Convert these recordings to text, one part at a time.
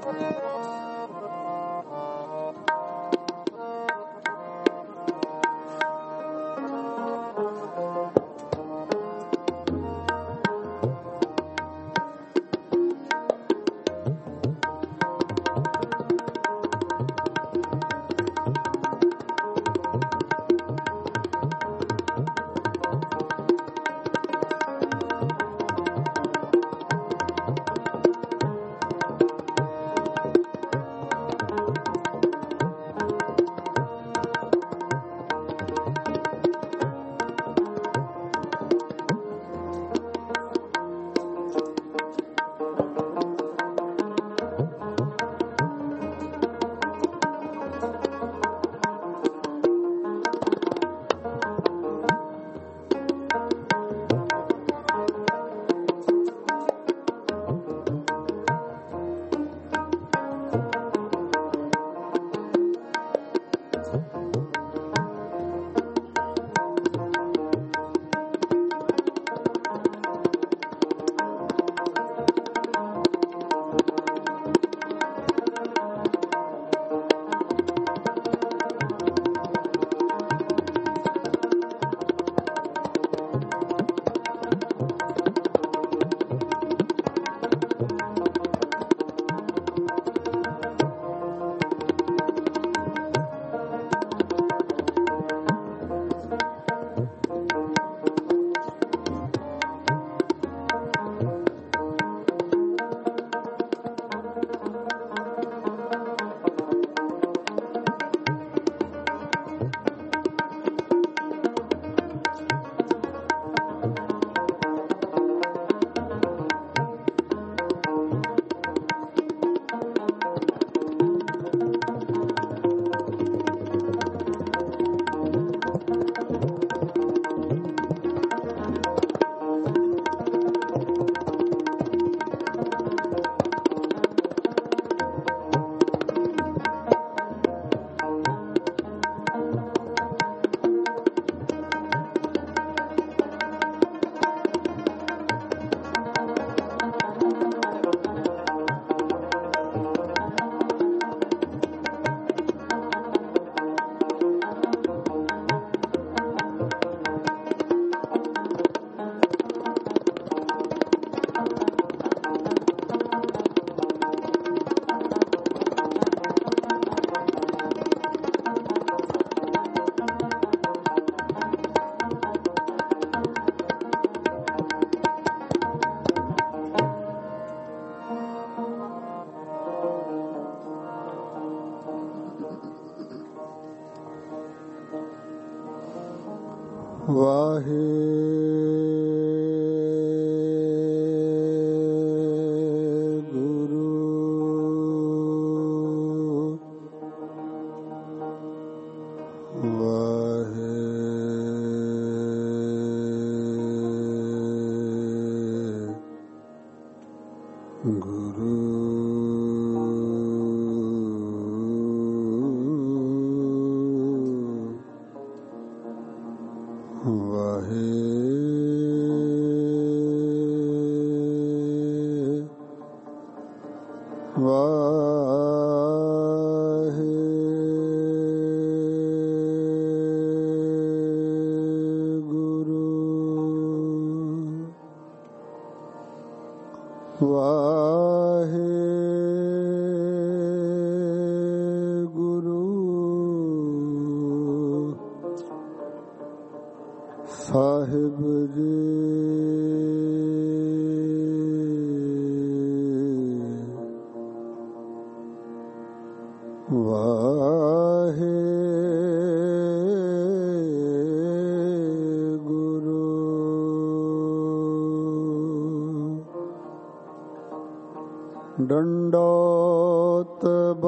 ਡੰਡੋਤ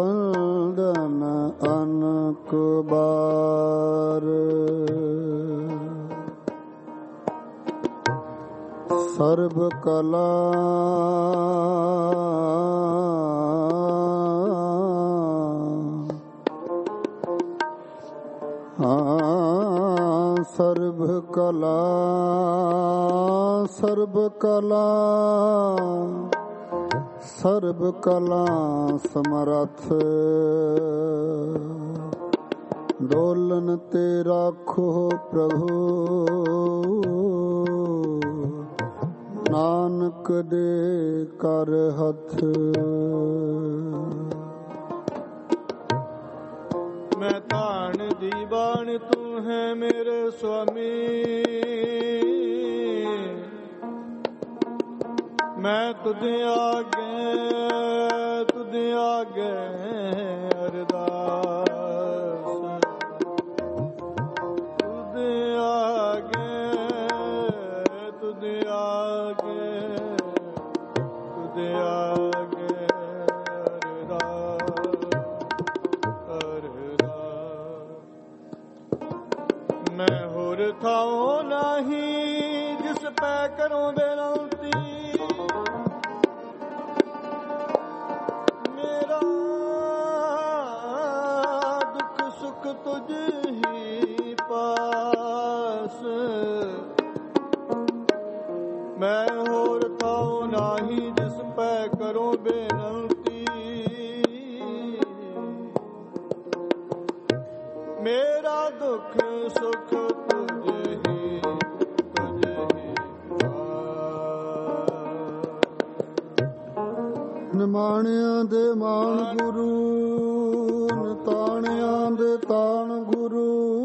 ਬੰਦਨ ਅਨਕ ਬਾਰ ਸਰਬ ਕਲਾ ਸਰਬ ਕਲਾ ਸਰਬ ਕਲਾ ਸਰਬ ਕਲਾ ਸਮਰੱਥ ਡੋਲਨ ਤੇ ਰਾਖੋ ਪ੍ਰਭੂ ਨਾਨਕ ਦੇ ਕਰ ਹੱਥ। ਮੈਂ ਧਾਨ ਦੀ ਬਾਣ ਤੂੰ ਹੈ ਮੇਰੇ ਸੁਆਮੀ, ਮੈਂ ਤੁਧ ਆਗੇ ਅਰਦਾਸ, ਤੁਧ ਆਗੇ ਮੈਂ ਹੋਰ ਥਾਉ ਨਹੀਂ ਜਿਸ ਪੈ ਕਰੂੰ ਬੇਨਤੀ, ਮੇਰਾ ਦੁੱਖ ਸੁਖ ਤੁਝ ਹੀ ਪਾਸ। ਮੈਂ ਹੋਰ ਥਾਉ ਨਹੀਂ ਜਿਸ ਪੈ ਕਰੂੰ ਬੇਨਤੀ, ਮੇਰਾ ਦੁੱਖ ਸੁਖ ਤੁਝ ਹੀ ਨਿਮਾਣਿਆਂ ਦੇ ਮਾਣ ਗੁਰੂ, ਨਿਤਾਣਿਆਂ ਦੇ ਤਾਣ ਗੁਰੂ,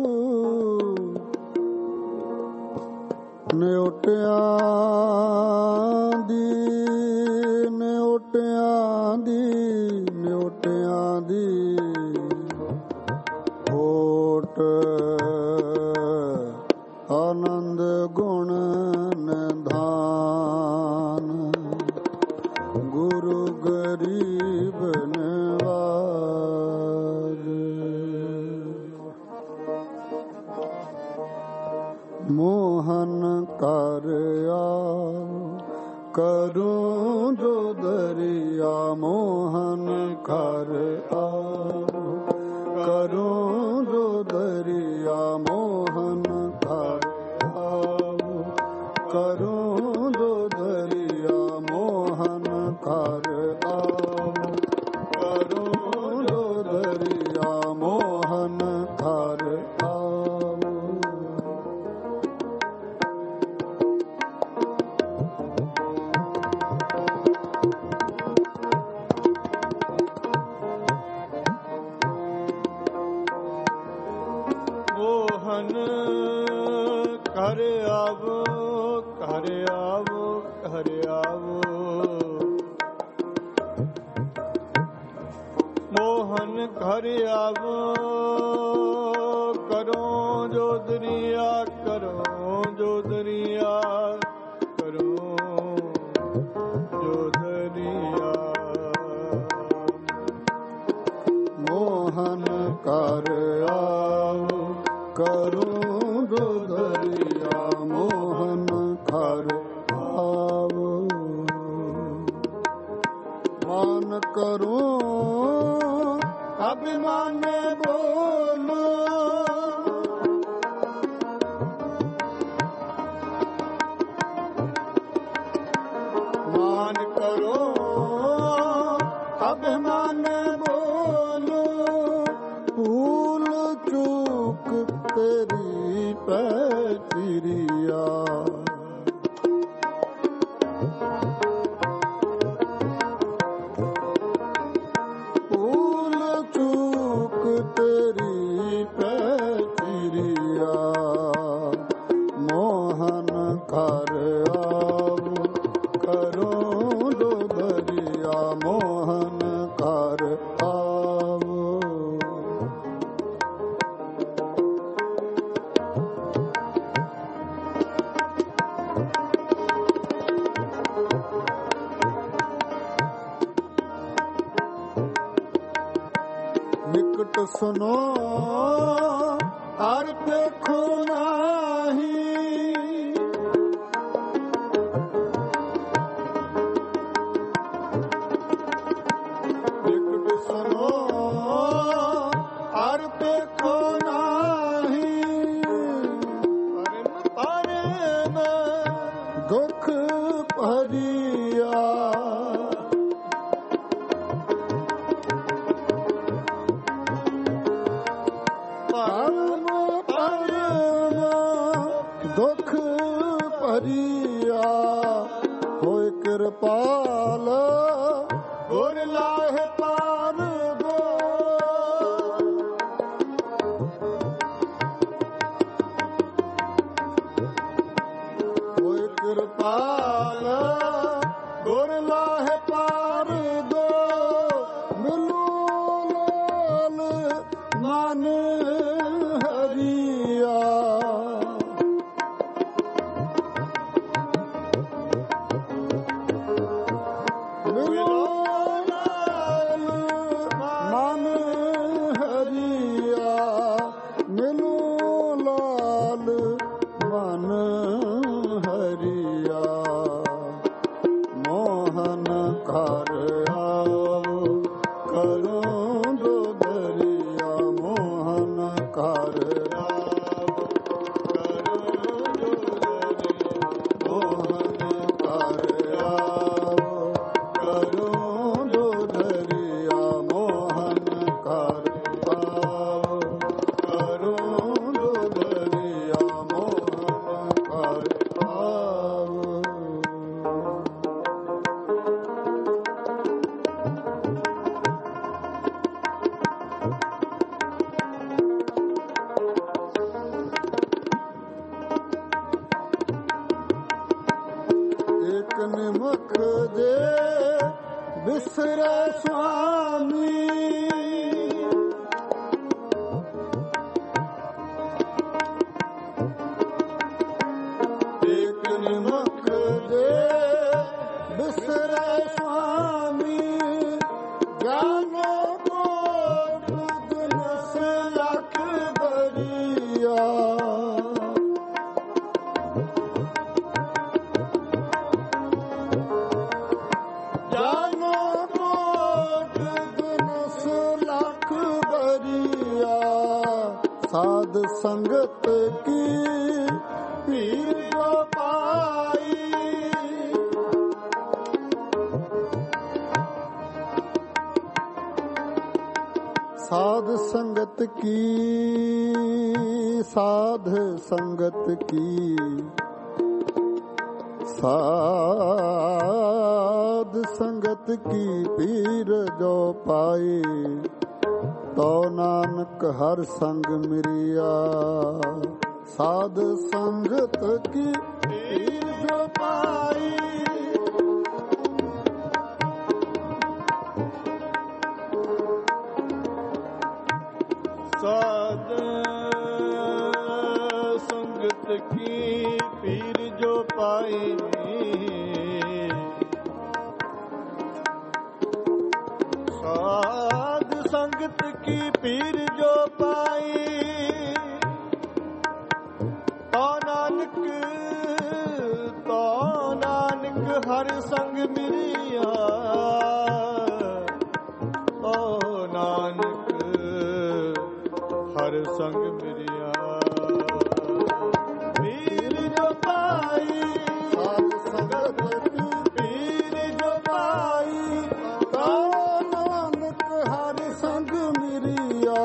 ਨਿਉਟਿਆਂ ਦੀ ਹੋਟ ਆਨੰਦ ਗੁਣ ਨਿਧਾਨ, ਗੁਰੂ ਗਰੀਬ ਨਿਵਾਜ। ਮੋਹਨ ਕਰ ਆਓ ਕਰੂੰ ਜੋ ਦਰਿਆ, ਮੋਹਨ ਕਰ ਆਓ ਕਰੂੰ ਜੋ ਦਰਿਆ, ਮੋਹਨ ਕਰ ਆਓ ਕਰੂੰ ਜੋ ਦਰਿਆ, ਮੋਹਨ ਕਰ ਆਓ ਕਰੂੰ ਜੋ ਦਰਿਆ, ਮੋਹਨ ਕਰ ਆਓ। ਮੋਹਨ ਘਰ ਆਵੋ ਘਰ ਆਵੋ ਘਰ ਆਵੋ, ਮੋਹਨ ਘਰ ਆਵੋ ਕਰੋ ਜੋ ਦਰਿਆ, ਕਰੋ ਜੋ ਦਰਿਆ, ਕਰੋ ਜੋ ਦਰਿਆ। ਮੋਹਨ ਕਰ ਆਓ ਕਰੂੰ ਜੋ ਦਰਿਆ, ਮੋਹਨ ਕਰ ਆਓ ਮਾਨ ਕਰੂੰ ਅਭਿਮਾਨੇ ਬੋਲੋ, ਮਾਨ ਕਰੋ ਅਭਿਮਾਨੇ ਬੋਲੋ, ਭੂਲ ਚੂਕ ਤੇਰੀ ਪੈ ਚਿਰਿਆ, ਭੂਲ ਚੂਕ ਤੇਰੀ ਪੈ ਚਿਰਿਆ, ਮੋਹਨ ਕਰ ਆਵ ਕਰੋ ਜੋ ਦਰਿਆ, ਮੋਹਨ ਕਰ ਆਵ। ਨਿਕਟ ਸੁਨੋ ਹਰ ਦੇਖੋ ਨਾਹੀ, ਨਿਕਟ ਸੁਨੋ ਹਰ ਦੇਖੋ ਨਾਹੀ, ਪਰਮ ਦੁੱਖ ਭਰੀਆ ਕਿਰਪਾਲ ਗੁਰ ਲਾਹੇ ਪਾਰ ਦੋ। ਹੋਏ ਕਿਰਪਾਲ ਗੁਰ ਲਾਹੇ ਪਾਰ ਦੋ। ਮਿਲੋ ਲਾਲ ਮਨ ਹਰੀਆ। ਨਿਮਖ ਦੇ ਬਿਸਰੇ ਸੁਆਮੀ। ਇੱਕ ਨਿਮਖ ਦੇ ਬਿਸਰੇ ਸੁਆਮੀ। ਜਾਨੋ ਕੋਟ ਦਿਨਸ ਲੱਖ ਦਰਿਆ। ਸਾਧ ਸੰਗਤ ਕੀ ਪੀਰ ਜੋ ਪਾਈ। ਸਾਧ ਸੰਗਤ ਕੀ, ਸਾਧ ਸੰਗਤ ਕੀ, ਸਾਧ ਸੰਗਤ ਕੀ ਪੀਰ ਜੋ ਪਾਈ। ਤੋ ਨਾਨਕ ਹਰ ਸੰਗ ਮਿਰਿਆ। ਸਾਧ ਸੰਗਤ ਕੀ ਪੀਰ ਜੋ ਪਾਈ। ਸਾਧ ਸੰਗਤ ਕੀ ਪੀਰ ਜੋ ਪਾਈ। ਸਾਧ ਸੰਗਤ ਕੀ ਪੀਰ ਜੋ ਪਾਈ। ਤੋ ਨਾਨਕ ਹਰ ਸੰਗ ਮਿਲਿਆ। ਤੋ ਨਾਨਕ ਹਰ ਸੰਗ ਮਿਲਿਆ। ਪੀਰ ਜੋ ਪਾਈ। ਸਾਧ ਸੰਗਤ ਕੀ ਪੀਰ ਜੋ ਪਾਈ। ਤੋ ਨਾਨਕ ਹਰ ਸੰਗ ਮਿਰਿਆ।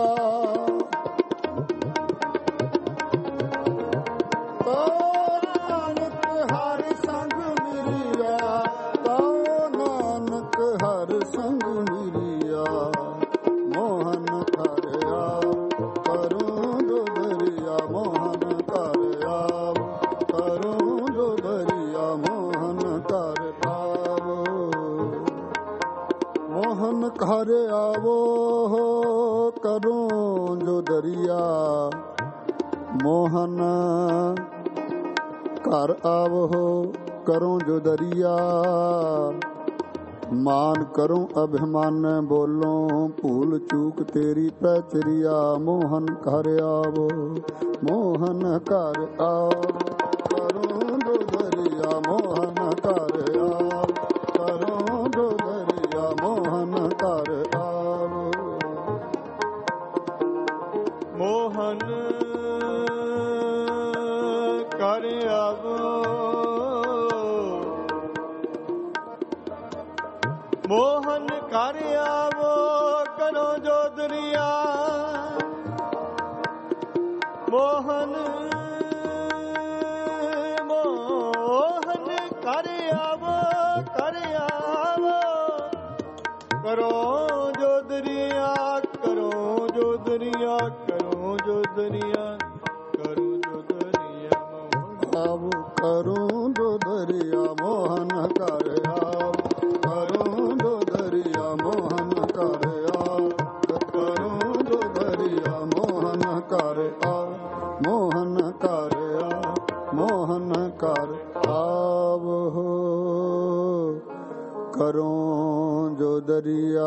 ਤੋ ਨਾਨਕ ਹਰ ਸੰਗ ਮਿਰਿਆ। ਤੋ ਨਾਨਕ ਹਰ ਸੰਗ ਮਿਰਿਆ। ਮੋਹਨ ਕਰਿਆ ਕਰੂੰ ਜੋ ਦਰਿਆ। ਮੋਹਨ ਕਰਿਆ ਕਰੂੰ ਜੋ ਦਰਿਆ। ਮੋਹਨ ਕਰ ਆਵੋ। ਮੋਹਨ ਘਰ ਆਵੋ ਕਰੂੰ ਜੋ ਦਰਿਆ। ਮੋਹਨ ਘਰ ਆਵੋ ਕਰੂੰ ਜੋ ਦਰਿਆ। ਮਾਨ ਕਰੂੰ ਅਭਿਮਾਨ ਬੋਲੋਂ। ਭੂਲ ਚੂਕ ਤੇਰੀ ਪ੍ਰਚਰਿਆ। ਮੋਹਨ ਘਰ ਆਵੋ। ਮੋਹਨ ਘਰ ਆਵੋ ਕਰੂੰ ਜੋ ਦਰਿਆ। ਮੋਹਨ ਘਰ ਆਵੋ ਕਰੂੰ ਜੋ ਦਰਿਆ। ਮੋਹਨ ਘਰ ਆਵੋ। ਮੋਹਨ ਕਰ ਆਵੋ। ਮੋਹਨ ਕਰ ਆਵੋ ਕਰੋ ਜੋ ਦਰਿਆ। ਮੋਹਨ ਮੋਹਨ ਕਰ ਆਵੋ करो जो दरिया।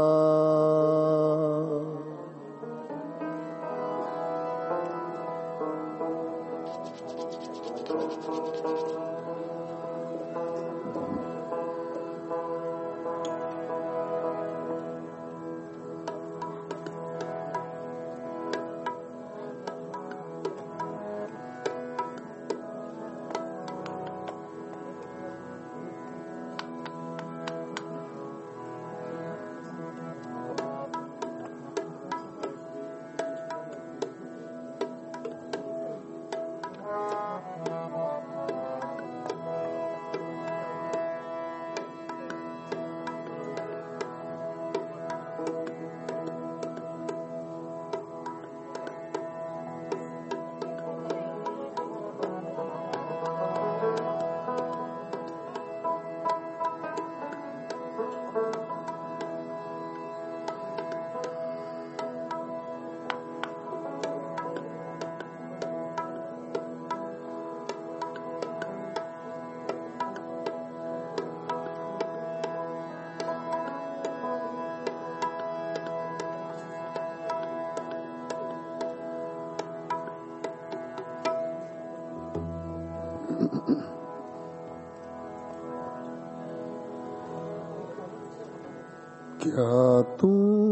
क्या तू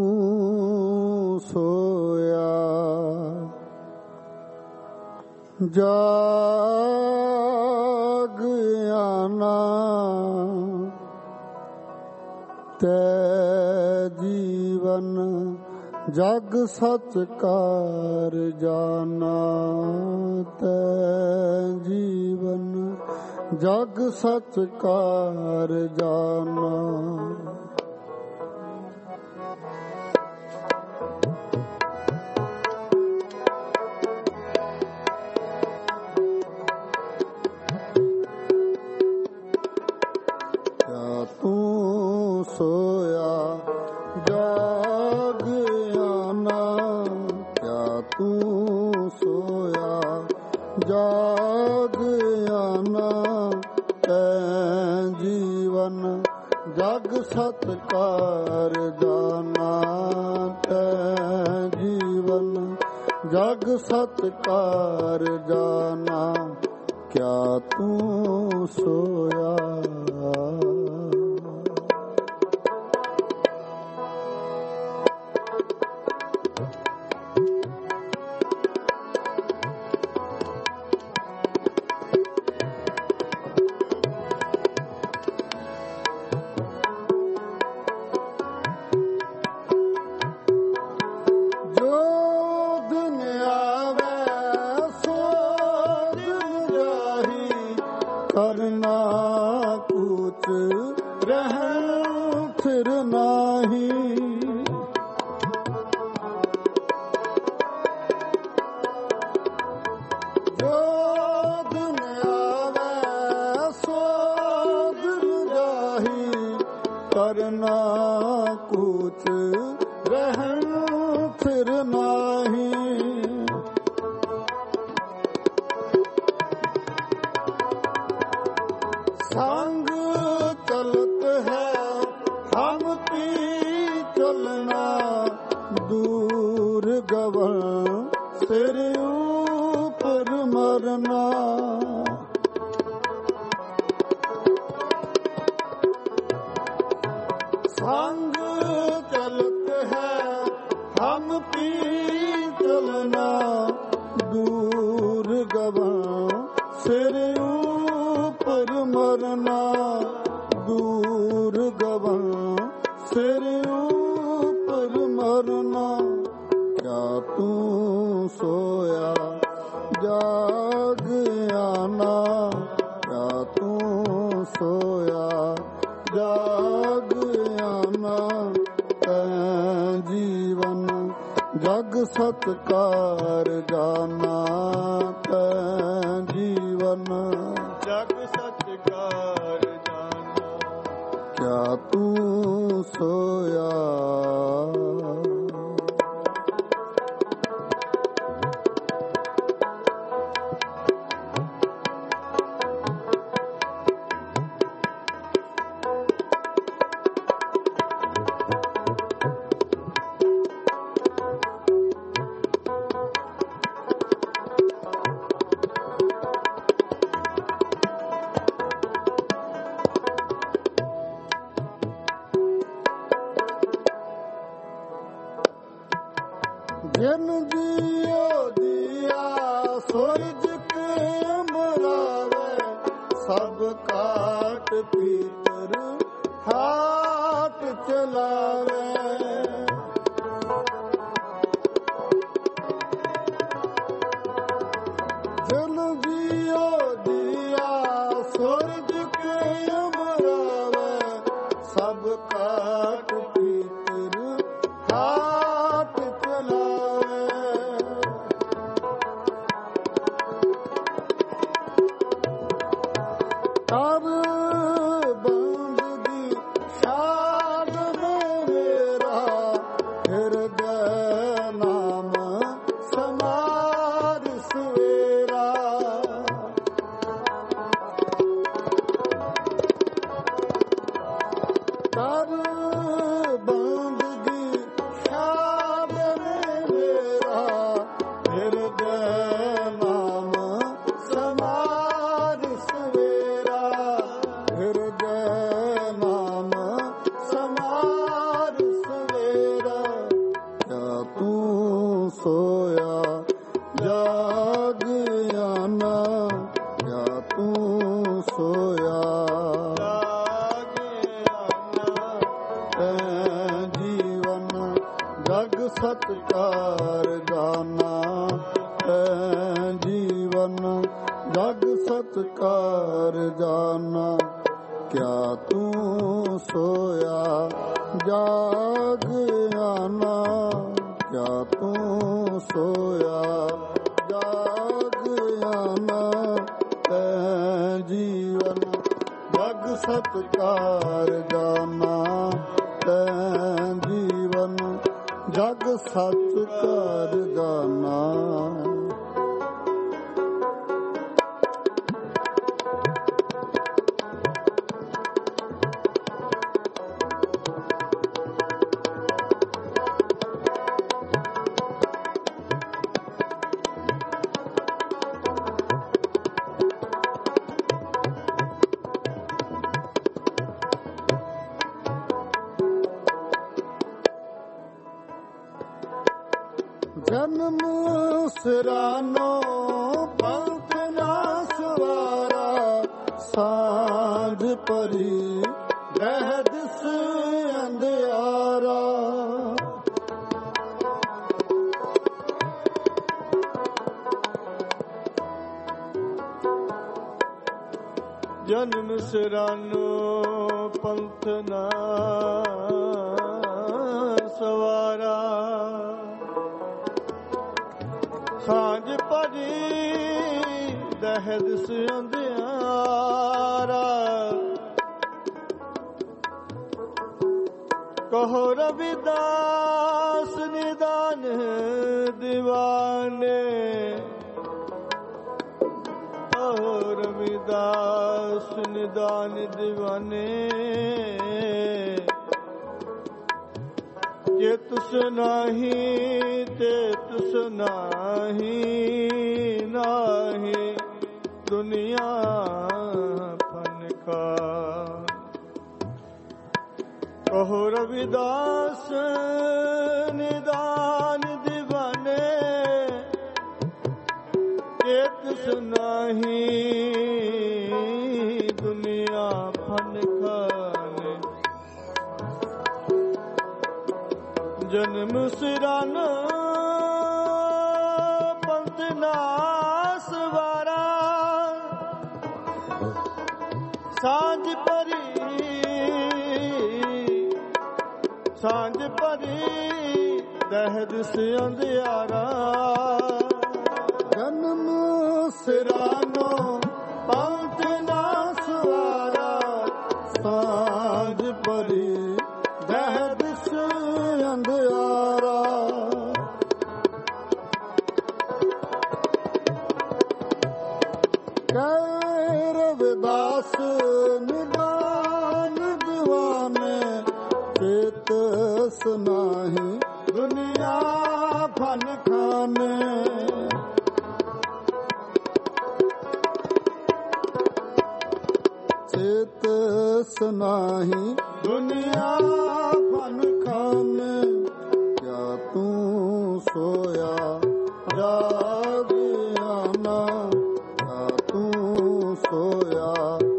सोया जाग आना, ते जीवन जग सच कार जाना, ते जीवन जग सच कार जाना। सोया जाग आना, क्या तू सोया जाग आना, ते जीवन जग सत्कार जाना, ते जीवन जग सत्कार जाना। क्या तू सोया करना कुछ रहन फिर नाही, जो दिन आवे सो दिन जाही, करना कुछ रहन फिर नाही। संग चलत है हम पी चलना, दूर गवन सिर ऊपर मरना। संग चलत है हम पी चलना, दूर गवन सिर ऊपर मरना, दूर गवन सिर ऊपर मरना। क्या तू सोया जाग आना, क्या तू सोया जाग आना, तै जीवन जग सत्कार जाना, तै जीवन जग सत्कार जाना। क्या तू सोया ਜਿਨ ਜੀਓ ਦੀਆ ਸੂਰਜ ਕੇ ਮਰਾਵੇ ਸਭ ਕਾਟ ਪੀਤਰ ਹਾਟ ਚਲਾਵੇ ਜਿਨ ਜੀਓ ਦੀਆ ਸੂਰਜ ਕੇ ਮਰਾਵੇ ਸਭ ਕਾਟ ਪੀਤਰ ਹਾਟ ਚਲਾਵੇ ਤਬ ਬੰਦਗੀ ਸ਼ਾਦ ਮੇਰਾ ਹਿਰਦੈ ਨਾਮ ਸਮਾਰ ਸਵੇਰਾ ਤਬ ਬੰਦਗੀ ਸ਼ਾਦ ਮੇਰਾ ਹਿਰਦੈ ਨਾਮ ਸਮਾਰ ਸਵੇਰਾ ਹਿਰਦੈ ਨਾਮ ਸਮਾਰ ਸਵੇਰਾ ਕਿਆ ਤੂੰ ਸੋਇਆ ਜਾਗ ਆਨਾ ਕਿਆ ਤੂੰ ਸੋਇਆ ਤੈਂ ਜੀਵਨ ਜਗ ਸਤਕਾਰ ਜਾਨਾ ਤੈਂ ਜੀਵਨ ਜਗ ਸਤਕਾਰ ਜਾਨਾ ਕਿਆ ਤੂੰ ਸੋਇਆ ਜਾਗ ਆਨਾ ਕਿਆ ਤੂੰ ਸੋਇਆ ਜਾਗ ਆਨਾ ਤੈਂ ਜੀਵਨ ਜਗ ਸਤਕਾਰ ਜਾਨਾ ਤੈਂ ਜੀਵਨ ਜਗ ਸਤਕਾਰ ਜਾਨਾ ਜਨਮ ਸਿਰਾਨੋ ਪੰਥ ਨਾ ਸਵਾਰਾ ਸਾਂਝ ਪਰੀ ਰਹਿ ਦਿਸ ਅੰਧਿਆਰਾ ਜਨਮ ਸਿਰਾਨੋ ਪੰਥ ਨਾ ਸਵਾਰਾ ਸਾਂਝ ਭਰੀ ਦਹਿਦਿਸ ਅੰਧਿਆਰਾ ਕਹੋ ਰਵਿਦਾਸ ਨਿਦਾਨ ਦੀਵਾਨੇ ਕਹੋ ਰਵਿਦਾਸ ਨਿਦਾਨ ਦੀਵਾਨੇ ਜੇ ਤੁਸ ਨਹੀਂ ਤੇ ਤੁਸ ਨਹੀਂ ਨਾਹੀ ਦੁਨੀਆ ਫਨਕਾ ਕਹੋ ਰਵਿਦਾਸ ਨਿਦਾਨ ਦੀਵਾਨੇ ਜੇ ਤੁਸ ਨਹੀਂ ਦੁਨੀਆ ਫਨਕਾਨੇ ਜਨਮ ਸਿਰਾਨਾ ਪੰਥ ਨਾ ਸਵਾਰਾ ਸਾਂਝ ਭਰੀ ਦਹਿਦਿਸ ਅੰਧਿਆਰਾ ਜਨਮ ਸਿਰਾਨੋ ਪੰਥ ਨਾ ਸਵਾਰਾ ਸਾਂਝ ਭਰੀ ਦਹਿਦਿਸ ਅੰਧਿਆਰਾ ਕਹਿ ਰਵਿਦਾਸ ਨਿਦਾਨ ਦੀਵਾਨੇ ਚੇਤਸ ਨਾਹੀ ਦੁਨੀਆ ਫਨ ਖਾਨੇ ਚੇਤਸ ਨਾਹੀ ਦੁਨੀਆ ਫਨ ਖਾਨੇ ਕਿਆ ਤੂੰ ਸੋਇਆ ਜਾਗਿਆਨਾ, ਕਿਆ ਤੂੰ ਸੋਇਆ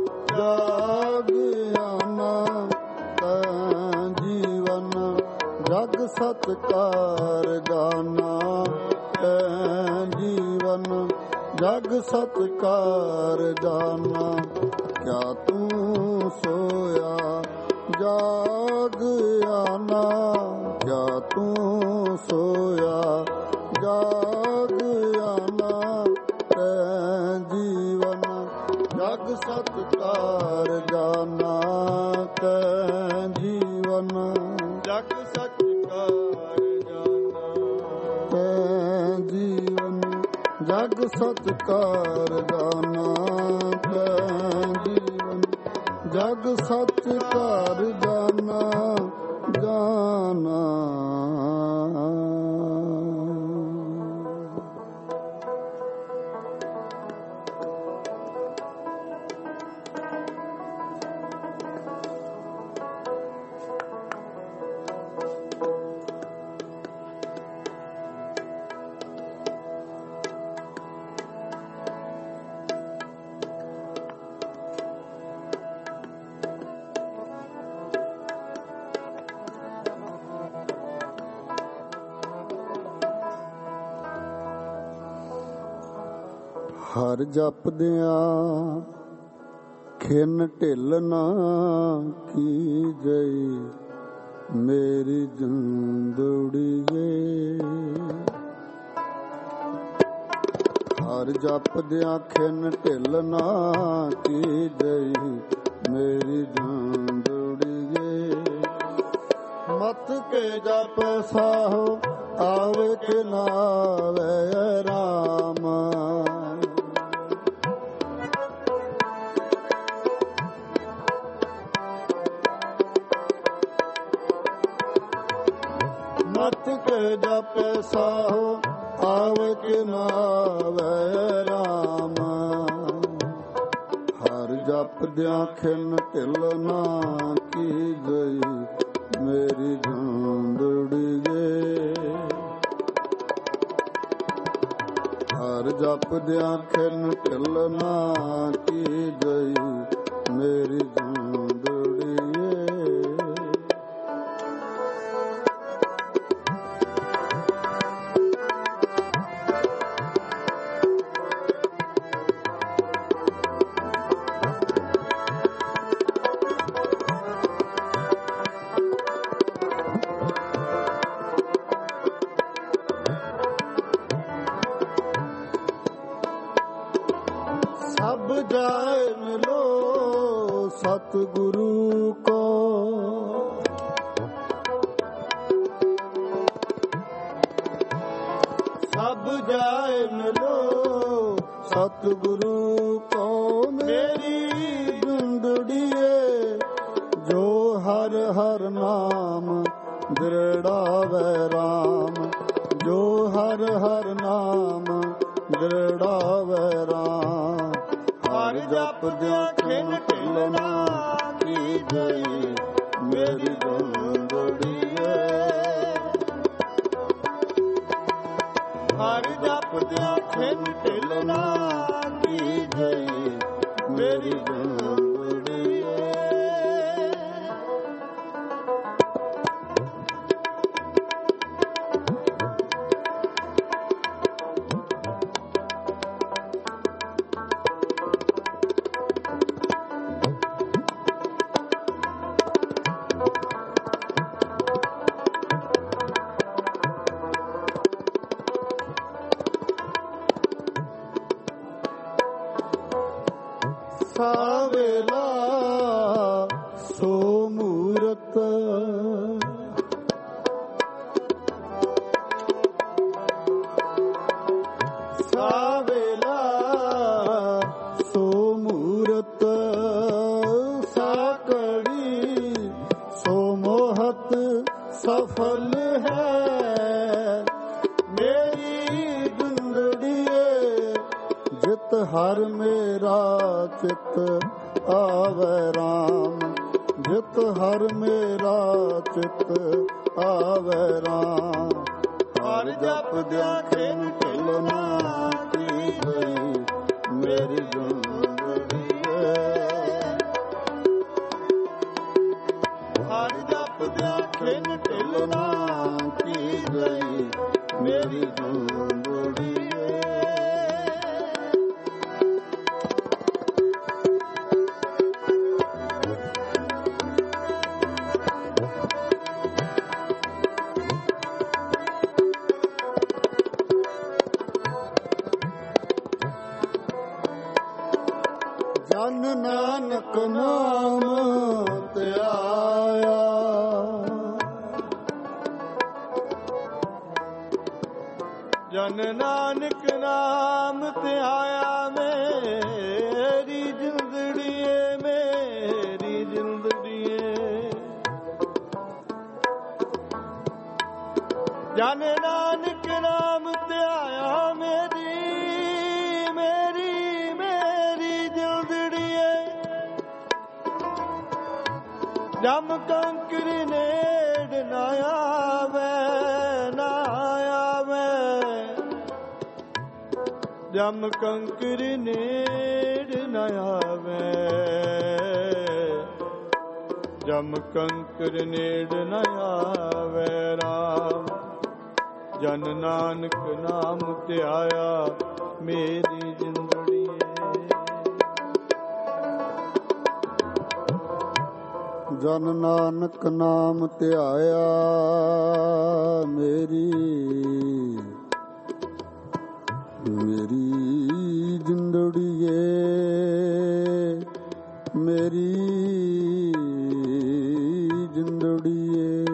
ਜਾਗਿਆਨਾ। ਤੈਂ ਜੀਵਨ ਜਗ ਸਤਿਕਾਰ ਗਾਨਾ, ਤੈਂ ਜੀਵਨ ਜਗ ਸਤਿਕਾਰ ਜਾਨਾ। ਕਿਆ ਤੂੰ ਸੋਇਆ ਜਾਗਿਆਨਾ, ਕਿਆ ਤੂੰ ਸੋਇਆ ਜਾਗਿਆਨਾ। ਤੈਂ ਜੀਵਨ ਜਗ ਸਤਿਕਾਰ ਜਾਨਾ, ਤੈਂ ਜੀਵਨ ਜਗ ਸਤਿਕਾਰ ਜਾਨਾ। ਤੈਂ ਜੀਵਨ ਜਗ ਸਤਿਕਾਰ ਜਾਨਾ, ਤੈਂ ਜੀਵਨ ਜਗ ਸਤਿਕਾਰ ਜਾਨਾ ਜਾਨਾ। ਹਰ ਜਪਦਿਆਂ ਖਿਨ ਢਿੱਲ ਨਾ ਕੀਜੈ, ਮੇਰੀ ਜਿੰਦੜੀਏ। ਹਰ ਜਪਦਿਆਂ ਖਿਨ ਢਿੱਲ ਨਾ ਕੀਜੈ, ਮੇਰੀ ਜਿੰਦੜੀਏ। ਮਤ ਕੇ ਜਪ ਸਾਹੋ ਆਵੇ ਕਿ ਨਾ ਆਵੇ ਰਾਮ। ਮਤ ਕੇ ਜਪ ਸਾਹੋ ਆਵੇ ਕਿ ਨਾ ਆਵੇ ਰਾਮ। ਹਰ ਜਪਦਿਆਂ ਖਿਨ ਢਿੱਲ ਨਾ ਕੀਜੈ, ਮੇਰੀ ਜਿੰਦੜੀਏ। ਹਰ ਜਪਦਿਆਂ ਖਿਨ ਢਿੱਲ ਨਾ ਕੀਜੈ, ਮੇਰੀ ਜਿੰਦੜੀਏ। ਸਭ ਜਾਇ ਮਿਲੋ ਸਤਿਗੁਰੂ ਕੋ, ਸਭ ਜਾਇ ਮਿਲੋ ਸਤਿਗੁਰੂ ਕੋ। ਮੇਰੀ ਜਿੰਦੜੀਏ ਜੋ ਹਰ ਹਰ ਨਾਮ ਦ੍ਰਿੜਾਵੇ ਰਾਮ, ਜੋ ਹਰ ਹਰ ਨਾਮ ਦ੍ਰਿੜਾਵੇ ਰਾਮ। ਹਰ ਜਪਦਿਆਂ ਖਿਨ ਢਿੱਲ ਨਾ ਕੀਜੈ, ਮੇਰੀ ਜਿੰਦੜੀਏ। ਹਰ ਜਪਦਿਆਂ ਖਿਨ ਢਿੱਲ ਨਾ ਕੀਜੈ, ਮੇਰੀ ਜਿੰਦੜੀਏ। ਸਾਵੇਲਾ ਸੋ ਮੂਰਤ, ਸਾਵੇਲਾ ਸੋ ਮੂਰਤ। ਸਾਕੜੀ ਸੋ ਮੋਹਤ ਸਫਲ ਹੈ, ਮੇਰੀ ਜਿੰਦੜੀਏ। ਜਿਤ ਹਰ ਮੇਰਾ ਚਿਤ ਆਵੇ ਰਾਮ, ਜਿਤ ਹਰ ਮੇਰਾ ਚਿਤ ਆਵੇ ਰਾਮ। ਹਰ ਜਪਦਿਆਂ ਖਿਨ ਢਿੱਲ ਨਾ ਕੀਜਈ ਮੇਰੀ ਜ਼ਿੰਦੜੀਏ। ਹਰ ਜਪਦਿਆਂ ਖਿਨ ਢਿੱਲ ਨਾ ਕੀਜਈ ਮੇਰੀ ਜ਼ਿੰਦੜੀਏ। ਜਨ ਨਾਨਕ ਨਾਮ ਧਿਆਇਆ, ਜਨ ਨਾਨਕ ਨਾਮ ਧਿਆਇਆ ਮੇਰੀ ਜ਼ਿੰਦੜੀਏ, ਮੇਰੀ ਜ਼ਿੰਦੜੀਏ। ਜਨ ਨਾਨਕ ਨਾਮ ਧਿਆਇਆ ਮੇਰੀ ਜ਼ਿੰਦੜੀਏ। ਜਮ ਕੰਕਰ ਨੇੜ ਨਾ ਆਵੇ, ਨਾ ਆਵੇ। ਜਮ ਕੰਕਰ ਨੇੜ ਨਾ ਆਵੇ, ਜਮ ਕੰਕਰ ਨੇੜ ਨਾ ਆਵੇ। ਰਾਮ ਜਨ ਨਾਨਕ ਨਾਮ ਧਿਆਇਆ ਮੇਰੀ ਜ਼ਿੰਦੜੀਏ। ਜਨ ਨਾਨਕ ਨਾਮ ਧਿਆਇਆ ਮੇਰੀ ਜ਼ਿੰਦੜੀਏ, ਮੇਰੀ ਜ਼ਿੰਦੜੀਏ।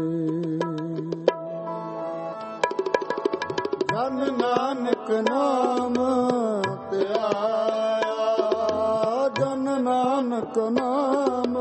ਜਨ ਨਾਨਕ ਨਾਮ ਧਿਆਇਆ, ਜਨ ਨਾਨਕ ਨਾਮ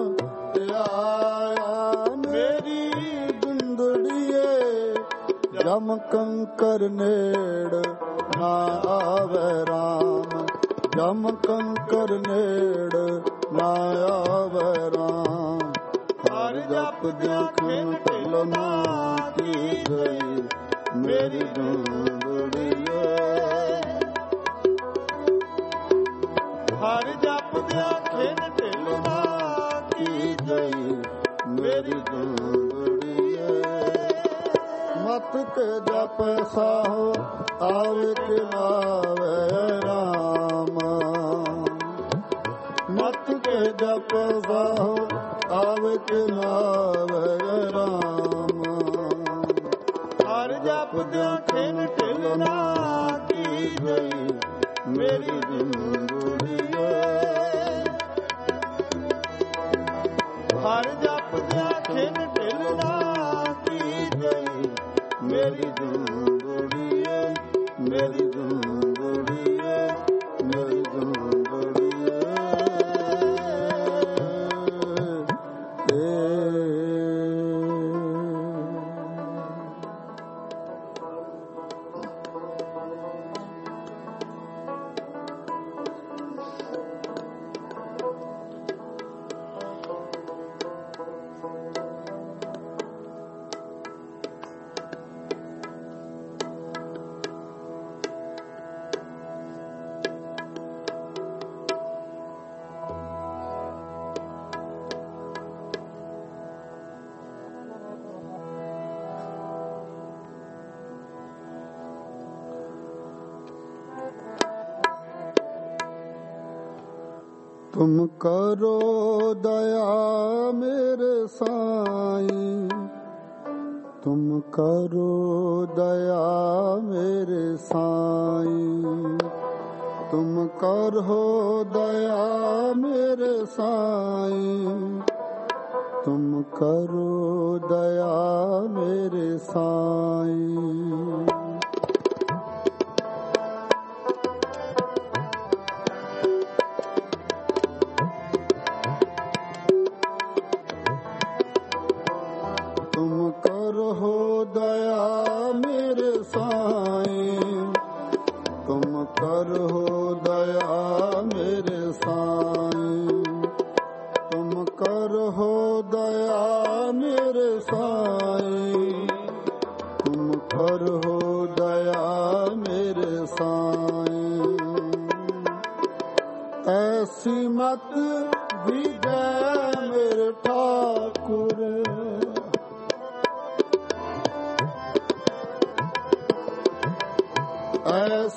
ਮੇਰੀ ਜ਼ਿੰਦੜੀਏ। ਜਮ ਕੰਕਰ ਨੇੜ ਨਾ ਆਵੇ ਰਾਮ, ਜਮ ਕੰਕਰ ਨੇੜ ਨਾ ਆਵੇ ਰਾਮ। ਹਰ ਜਪਦਿਆਂ ਖਿਨ ਢਿੱਲ ਨਾ ਕੀਜਈ ਮੇਰੀ ਜ਼ਿੰਦੜੀਏ। ਹਰ ਜਪਦਿਆਂ ਖਿਨ ਢਿੱਲ ਨਾ ਕੀਜਈ ਮੇਰੀ ਜ਼ਿੰਦੜੀਏ। ਮਤ ਕੇ ਜਪ ਸਾਹੋ ਆਵੇ ਕਿ ਨਾਵੇ ਰਾਮ, ਮਤ ਕੇ ਜਪ ਸਾਹੋ ਆਵੇ ਕਿ ਨਾਵੇ ਰਾਮ। ਹਰ ਜਪਦਿਆਂ ਖਿਨ ਢਿੱਲ ਨਾ ਕੀਜਈ ਮੇਰੀ ਜ਼ਿੰਦੜੀਏ। ਹਰ ਜਪਦਿਆਂ ਖਿਨ ਢਿੱਲ ਨਾ ਕੀਜਈ ਮੇਰੀ ਜ਼ਿੰਦੜੀਏ, ਮੇਰੀ ਜ਼ਿੰਦੜੀਏ, ਮੇਰੀ ਜ਼ਿੰਦੜੀਏ। तुम करो दया मेरे साईं, तुम करो दया मेरे साईं, तुम करो दया मेरे साईं, तुम करो दया मेरे साईं। दया मेरे साईं, तुम करो दया मेरे साईं, तुम करो दया मेरे साईं, तुम करो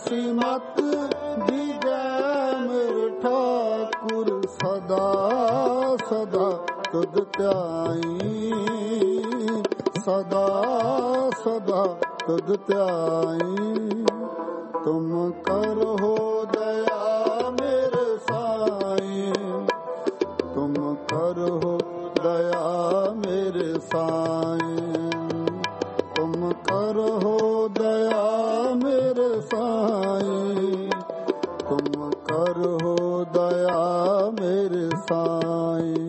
ਐਸੀ ਮਤ ਦੀਜੈ ਮੇਰੇ ਠਾਕੁਰ ਸਦਾ ਸਦਾ ਤੁਧ ਧਿਆਈ ਸਦਾ ਸਦਾ ਤੁਧ ਧਿਆਈ ਤੁਮ ਕਰੋ ਦਇਆ ਮੇਰੇ ਸਾਈਂ ਤੁਮ ਕਰੋ ਦਇਆ ਮੇਰੇ ਸਾਈਂ ਤੁਮ ਕਰੋ ਦਇਆ ਮੇਰੇ ਸਾਈਂ ਤੁਮ ਕਰੋ ਦਇਆ ਮੇਰੇ ਸਾਈਂ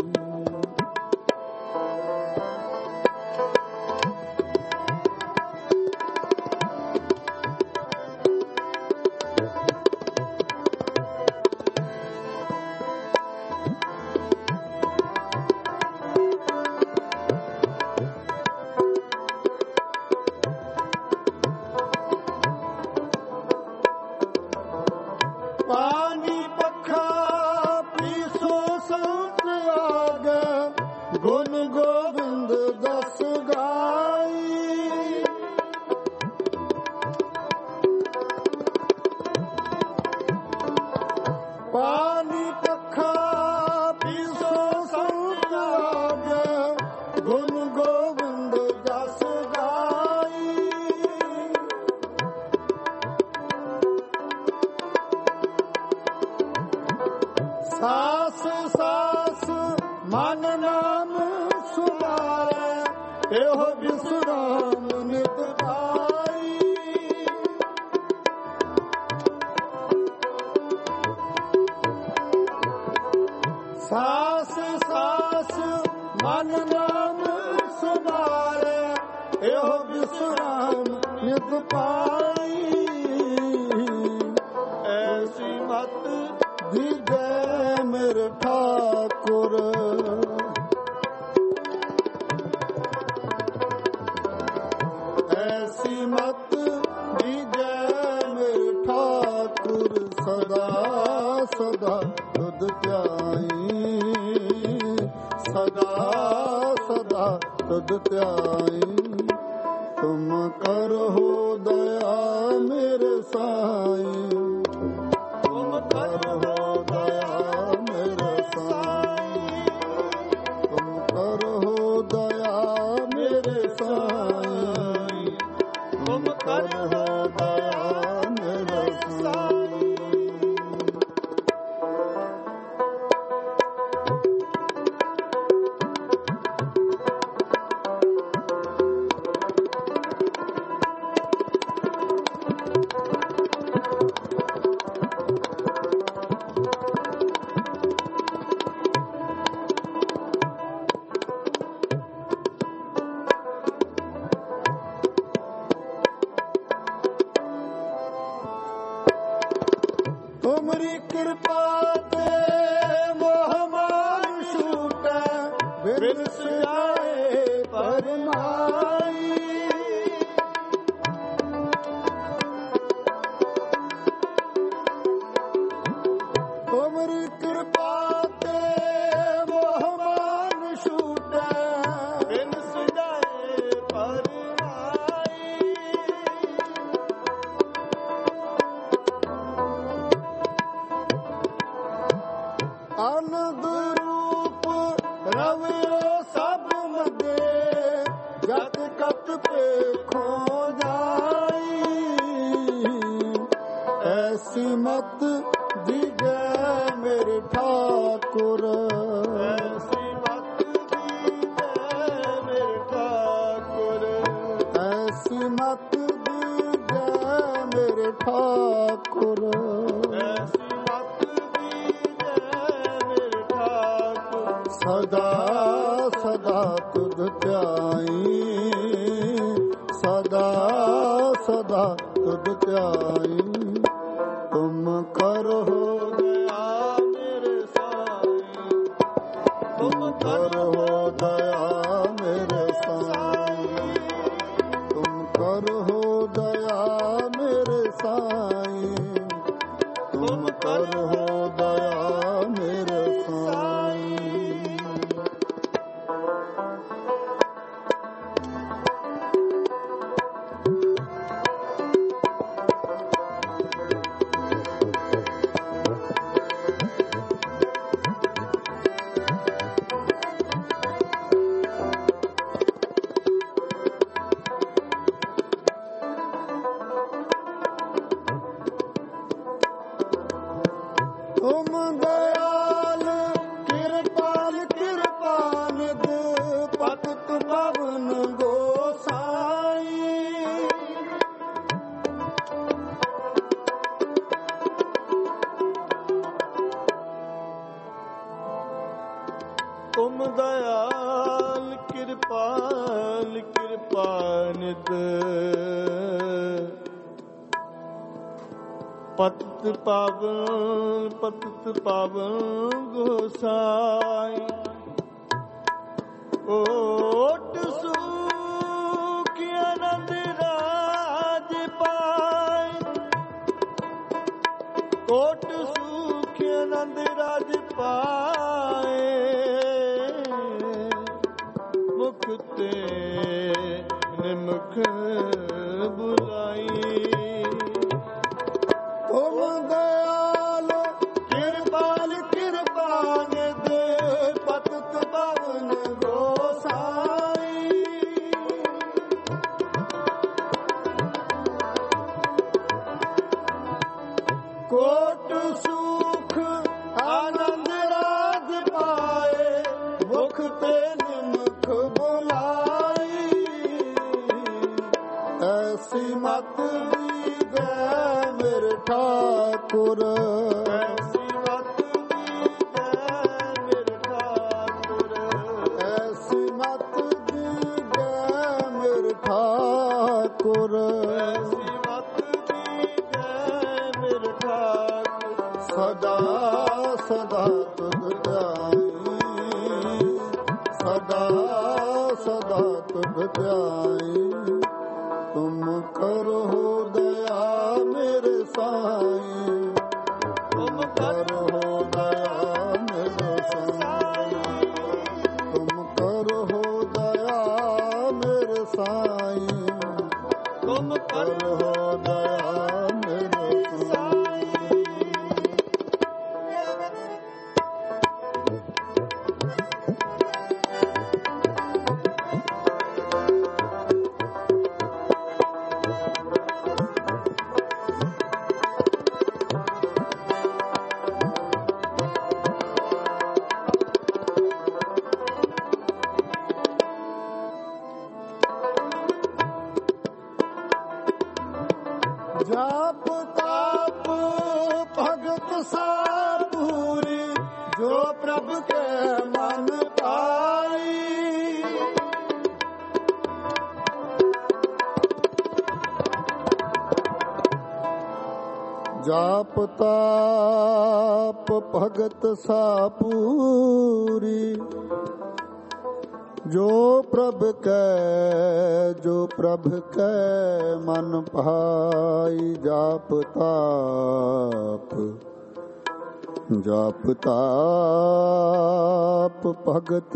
ਪਾਣੀ ਪੱਖਾ ਪੀਸੋ ਸੰਤ ਆਗੇ ਗੁਣ ਗੋਬਿੰਦ ਦਸ ਗਾਈ ਪਾਣੀ ਪੱਖਾ ਪੀਸੋ ਸੰਤ ਆਗੇ ਗੁਣ ਗੋਬਿੰਦ ਦਸ ਗਾਈ ਸਾਸ ਸਾਸ ਮਨ ਨਾਮ ਸੁਮਾਰੈ ਇਹੋ ਬਿਸਰਾਮ ਨਿਤ ਪਾਈ ਸਾਸ ਸਾਸ ਮਨ ਨਾਮ ਸੁਮਾਰੈ ਇਹੋ ਬਿਸਰਾਮ ਨਿਤ ਪਾਈ ਐਸੀ ਮਤ ਦੀਜੈ ਮੇਰੇ ਠਾਕੁਰ ਐਸੀ ਮਤ ਦੀਜੈ ਮੇਰੇ ਠਾਕੁਰ ਸਦਾ ਸਦਾ ਤੁਧ ਧਿਆਈ ਸਦਾ ਸਦਾ ਤੁਧ ਧਿਆਈ ਤੁਮ ਕਰੋ ਦਇਆ ਮੇਰੇ ਸਾਈਂ ਤੁਮ ਕਰੋ ਦਇਆ ਮੇਰੇ ਸਾਈਂ ਤੁਮ ਕਰੋ ਦਇਆ ਮੇਰੇ ਸਾਈਂ ਤੁਮ ਕਰੋ ਦਇਆ ਮੇਰੇ ਸਾਈਂ ਤੁਮਰੀ ਕਿਰਪਾ ਤੇ ਮੋਹ ਮਾਨ ਛੂਟੈ ਬਿਰਸ ਜਾਏ ਪਰਨਾਈ ਤੁਮਰੀ ਕਿਰਪਾ ਤੇ ਮੋਹ ਮਾਨ ਛੂਟੈ ਬਿਰਸ ਜਾਏ ਪਰਨਾਈ ਆਨੰਦ ਰੂਪ ਰਵਿਓ ਸਭ ਮਦੇ ਜਤ ਕਤ ਪੇਖੋ ਜਾਈ ਐਸੀ ਮਤ ਦੀਜੈ ਮੇਰੇ ਠਾਕੁਰ ਐਸੀ ਮਤ ਦੀਜੈ ਮੇਰੇ ਠਾਕੁਰ ਐਸੀ ਮਤ ਦੀਜੈ ਮੇਰੇ ਠਾਕੁਰ ਐਸੀ ਮਤ ਸਦਾ ਸਦਾ ਤੁਧ ਧਿਆਈ ਸਦਾ ਸਦਾ ਤੁਧ ਧਿਆਈ ਤੁਮ ਕਰੋ ਦਇਆ ਮੇਰੇ ਸਾਈਂ ਤੁਮ ਕਰੋ ਦਇਆ ਮੇਰੇ ਸਾਈਂ ਤੁਮ ਕਰੋ ਦਇਆ ਮੇਰੇ ਸਾਈਂ ਤੁਮ ਕਰੋ ਦਇਆ ਮੇਰੇ ਸਾਈਂ ਕਿਰਪਾਲ ਕਿਰਪਾ ਨਿਤ ਪਤਿਤ ਪਾਵਨ ਗੋਸਾਈ ਓਟ ਸੁਖ ਆਨੰਦ ਰਾਜ ਪਾਈ ਓਟ ਸੁਖ ਆਨੰਦ ਰਾਜ ਪਾਏ ਮੁਖ ਤੇ ਨਿਮਖ ਬੁਲਾਈ ਤੁਮ ਦਇਆਲ ਕਿਰਪਾਲ ਕਿਰਪਾ ਨਿਧ ਪਤਿਤ ਪਾਵਨ ਗੋਸਾਈ ਕੋਟ ਸੁਖ ਆਨੰਦ ਰਾਜ ਪਾਏ ਮੁਖ ਤੇ ਨਿਮਖ ਬੁਲਾਈ ਐਸੀ ਮਤ ਦੀਵੈ ਮੇਰੇ ਠਾਕੁਰ ਐਸੀ ਮਤ ਦੀਵੈ ਮੇਰੇ ਠਾਕੁਰ ਐਸੀ ਮਤ ਦੀਵੈ ਮੇਰੇ ਠਾਕੁਰ ਐਸੀ ਮਤ ਦੀਵੈ ਮੇਰੇ ਠਾਕੁਰ ਸਦਾ ਸਦਾ ਤੁਧ ਧਿਆਈ ਸਦਾ ਸਦਾ ਤੁਧ ਧਿਆਈ ਤੁਮ ਕਰੋ ਦਇਆ ਮੇਰੇ ਸਾਈ ਤੁਮ ਕਰੋ ਦਇਆ ਮੇਰੇ ਸਾਈ ਤੁਮ ਕਰੋ ਦਇਆ ਮੇਰੇ ਸਾਈ ਤੁਮ ਕਰੋ ਦਇਆ ਮੇਰੇ ਸਾਈ ਜਾਪ ਤਾਪ ਭਗਤ ਸਾਪੂਰੀ ਜੋ ਪ੍ਰਭ ਕੇ ਮਨ ਪਾਈ ਜਾਪ ਤਾਪ ਭਗਤ ਸਾਪੂਰੀ ਜੋ ਪ੍ਰਭ ਕੈ ਮਨ ਭਾਈ ਜਾਪ ਤਾਪ ਭਗਤ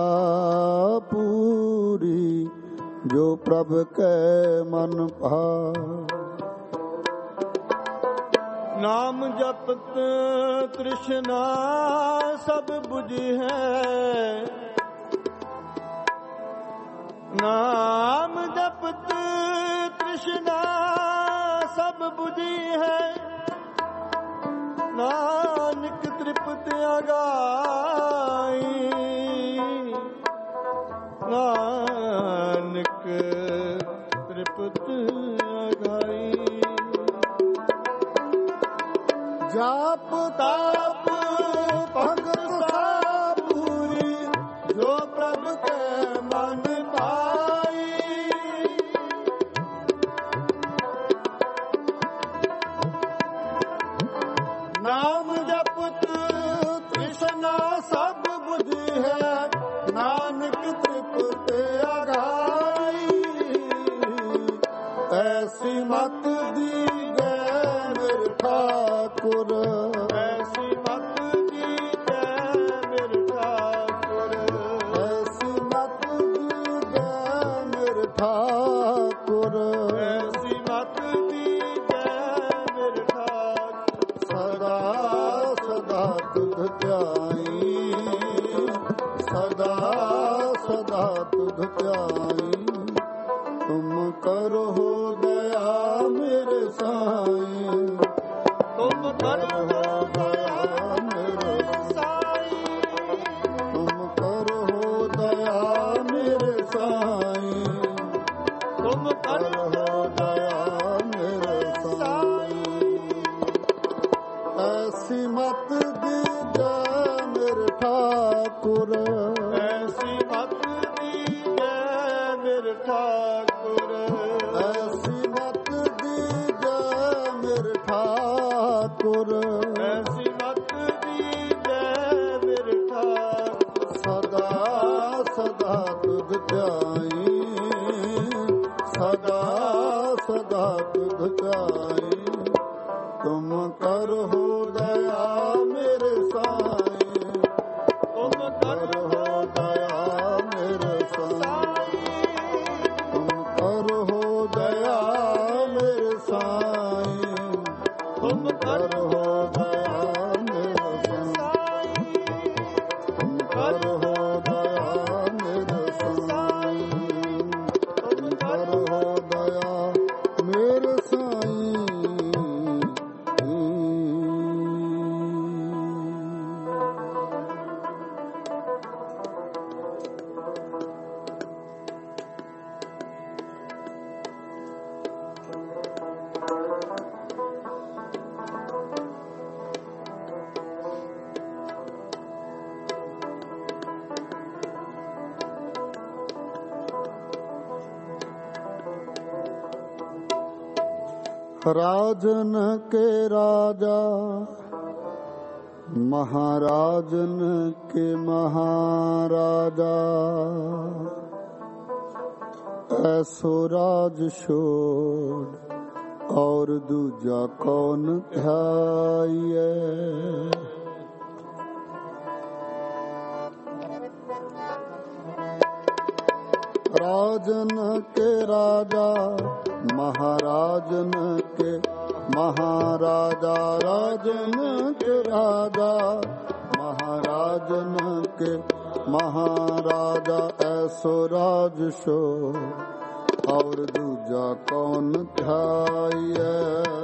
ਸਾਪੂਰੀ ਜੋ ਪ੍ਰਭ ਕੈ ਮਨ ਭਾਈ ਨਾਮ ਜਪਤ ਤ੍ਰਿਸ਼ਨਾ ਸਭ ਬੁਝੀ ਹੈ ਨਾਮ ਜਪਤ ਤ੍ਰਿਸ਼ਨਾ ਸਭ ਬੁਝੀ ਹੈ ਨਾਨਕ ਤ੍ਰਿਪਤ ਅਗਾਈ ਨਾਨਕ ਤ੍ਰਿਪਤ ਅਗਾਈ ਜਾਪ ਤਾਪ ਭਗਤ ਸਾਪੂਰੀ ਜੋ ਪ੍ਰਭ ਕੈ ਮਨ ਭਾਈ ਨਾਮ ਜਪਤ ਤ੍ਰਿਸ਼ਨਾ ਸਭ ਬੁਝੀ ਹੈ ਨਾਨਕ ਤ੍ਰਿਪਤ ਅਗਾਈ ਐਸੀ ਮਤ ਦੀਵੈ ਮੇਰੇ ਠਾਕੁਰ ਐਸੀ ਮਤ ਦੀਵੈ ਮੇਰੇ ਠਾਕੁਰ ਐਸੀ ਮਤ ਦੀਵੈ ਮੇਰੇ ਠਾਕੁਰ ਐਸੀ ਮਤ ਦੀਵੈ ਮੇਰੇ ਠਾਕੁਰ ਸਦਾ ਸਦਾ ਤੁਧ ਧਿਆਈ ਸਦਾ ਸਦਾ ਤੁਧ ਧਿਆਈ ਤੁਮ ਕਰੋ ਦਇਆ ਮੇਰੇ ਸਾਈ ਤੁਮ ਕਰੋ ਦਇਆ ਮੇਰੇ ਸਾਈ ਤੁਮ ਕਰੋ ਦਇਆ ਮੇਰੇ ਸਾਈ ਤੁਮ ਕਰੋ ਦਇਆ ਮੇਰੇ ਸਾਈ ਐਸੀ ਮਤ ਦੀਜੈ ਮੇਰੇ ਠਾਕੁਰ ਐਸੀ ਮਤ ਦੀਵੈ तुध ध्याई, सदा सदा तुध ध्याई। तुम करो दया मेरे साईं, तुम करो दया मेरे साईं, तुम करो दया मेरे साईं, तुम करो दया मेरे साईं, तुम करो दया मेरे साईं, तुम करो दया मेरे साईं। राजन के राजा, महाराजन के महाराजा, ऐसो राज छोड़ और दूजा कौन ध्याये। राजन के राजा, महाराजन के महाराजा, राजन के राजा, महाराजन के महाराजा, ऐसो राज शो और दूजा कौन ध्याये।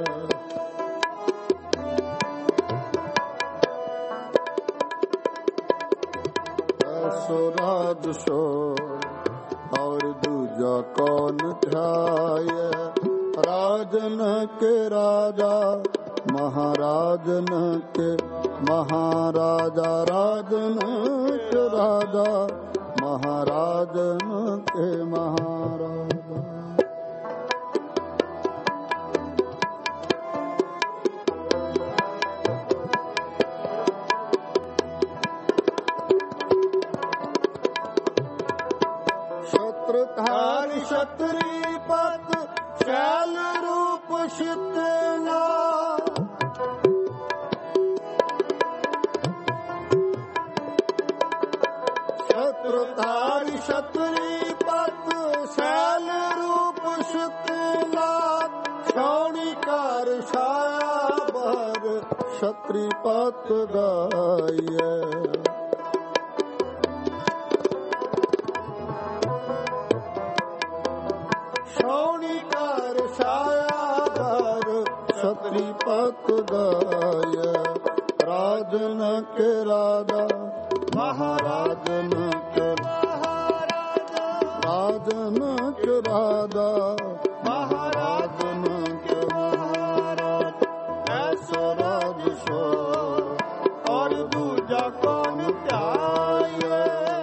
ऐसो राज शो और दूजा कौन ध्याये। राजन के राजा, महाराजन के महाराजा, राजन के राजा, महाराजन के महाराजा। शत्रधारी क्षत्रिय पद, शैल रूप शीतला, शत्रधारी क्षत्रिय पद, शैल रूप शीतला, शौणिकार छाया भर क्षत्रिय पद गाये। शौणिकार छाया भर क्षत्रिय पद गाये। राजन के राजा, महाराजन के महाराजा, राजन के राजा, महाराजन के महाराजा, ऐसो राज शो और दूजा कौन ध्याये।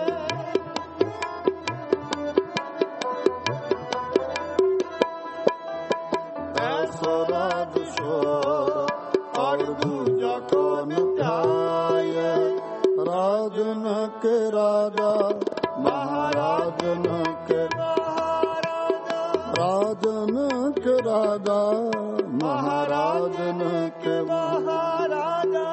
ऐसो राज शो और दूजा कौन ध्याये। राजन के राजा, महाराजन के महाराजा, राजन के राजा, महाराजन के महाराजा।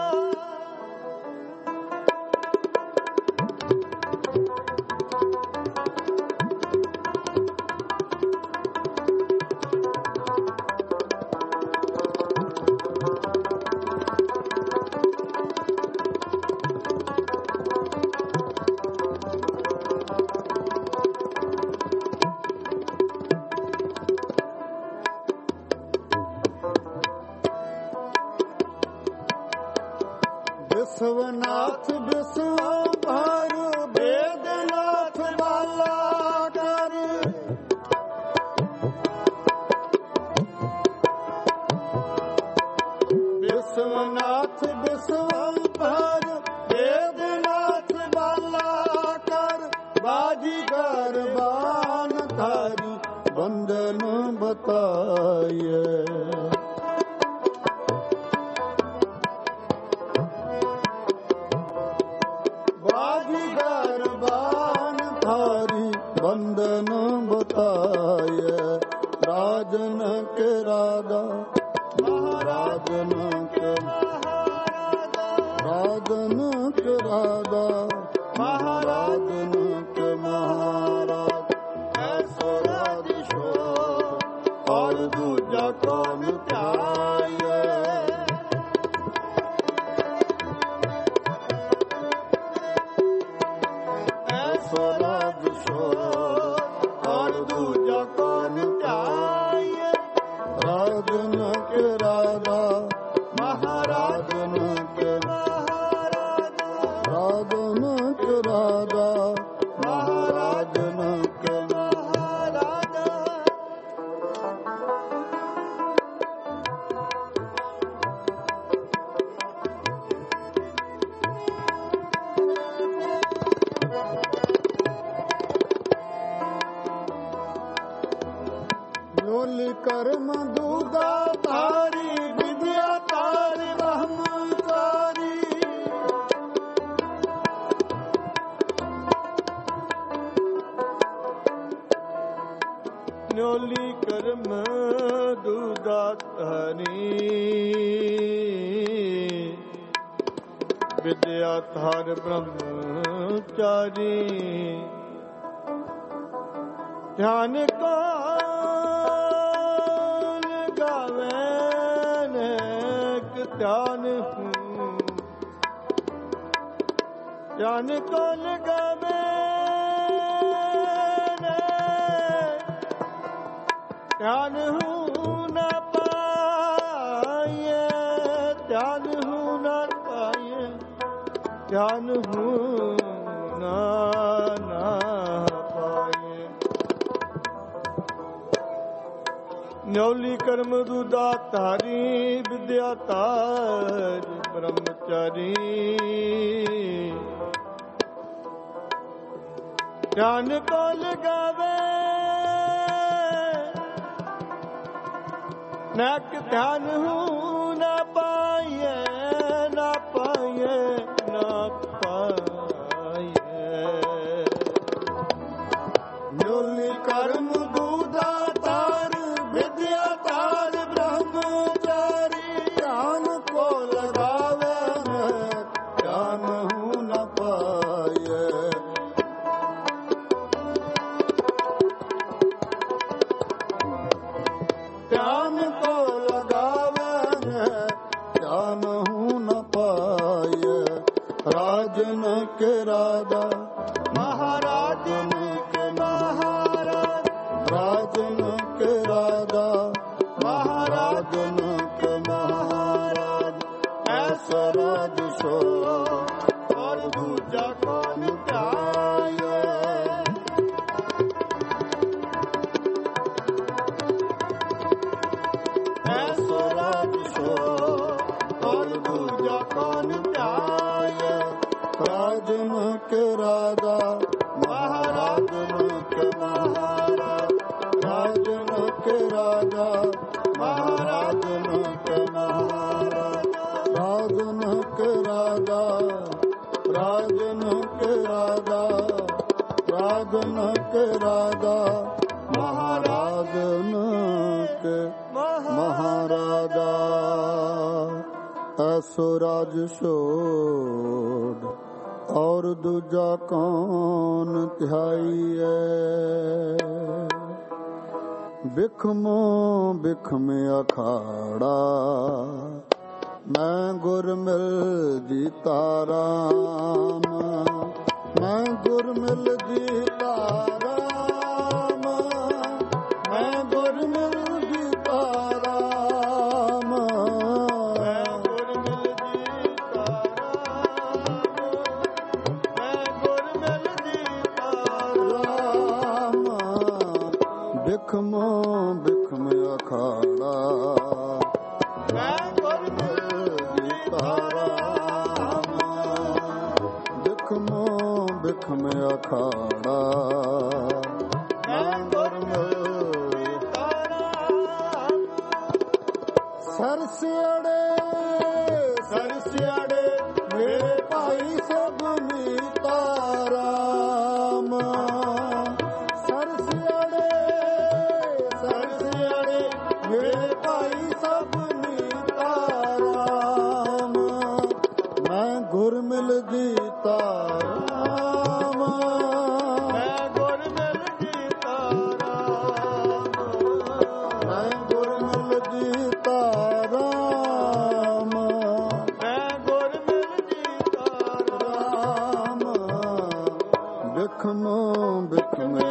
विश्वनाथ विश्वभर वेदनाथ बाला कर। विश्वनाथ विश्वभर वेदनाथ बाला कर। बाजीगर बान धारी बंदन बताये। बाजीगर बान धारी बंधन बताए राजन के राधा महाराजन के राजन के राधा महाराजन के महाराज ऐसो राजशो और दूजा कौन त्याए ऐसो राजशो और दूजा कौन त्याए राजन के राधा महाराजन के महाराज राजन के राधा महाराजन के महाराज न्योली कर्म दूधा तारी विद्या तारी ब्रह्मचारी न्योली कर्म दूधा तारी विद्या तार ब्रह्मचारी ध्यान का ध्यान हूँ ध्यान को लगावे ध्यान हूँ न पाए ध्यान हूँ न पाए ध्यान हूँ न पाए न्योली कर्म दूधा तारी विद्या तारी ब्रह्मचारी ध्यान को लगावे नक ध्यान हूँ न पाए न पाए न पाए न्योली कर्म दूधा तार विद्या तार ब्रह्मचारी ध्यान को लगावे ध्यान हूँ न पाए ध्यान को लगावे ध्यान हूँ न पाए राजन के राधा महाराजन के महाराज राजन के राधा महाराजन के महाराज ऐसा राजशो और दूजा कौन त्याए ऐसा राजशो और दूजा कौन त्याए राजन के राधा महाराजन के महाराज राजन के राजा महाराजन के महाराज राजन के राजा राजन के राजा राजन के राजा महाराजन के महाराजा ऐसो राज छोड़ और दूजा कौन ध्याईए बिखमो बिखम अखाड़ा मैं गुर मिल जीता राम मैं गुर मिल जीता राम मैं गुर मिल जीता राम मैं गुर मिल जीता राम मैं गुर मिल जीता राम बिखमो बिखम अखाड़ा मैं गुर मिल जीता राम बिखमो बिखम अखाड़ा मैं गुर मिल जीता राम सरसियाड़े मेरे भाई सब मीता राम